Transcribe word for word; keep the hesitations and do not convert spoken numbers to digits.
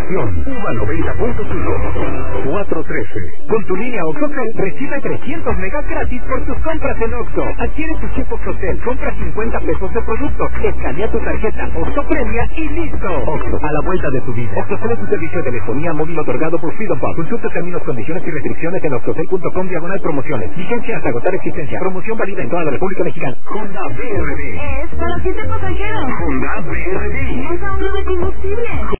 estación Cuba noventa punto uno. cuatro trece. Con tu línea OXXOCEL recibe trescientos megas gratis por tus compras en Oxxo. Adquiere tu chip OXXOCEL, compra cincuenta pesos de producto, escanea tu tarjeta Oxxo Premia y listo. Oxxo, a la vuelta de tu vida. OXXOCEL es un servicio de telefonía móvil otorgado por Freedom Pub. Consulta términos, condiciones y restricciones en oxxocel punto com diagonal promociones. Vigencia hasta agotar existencia. Promoción válida en toda la República Mexicana. Honda B R D. Es para siete pasajeros. Honda B R D. Es ahorro de combustible.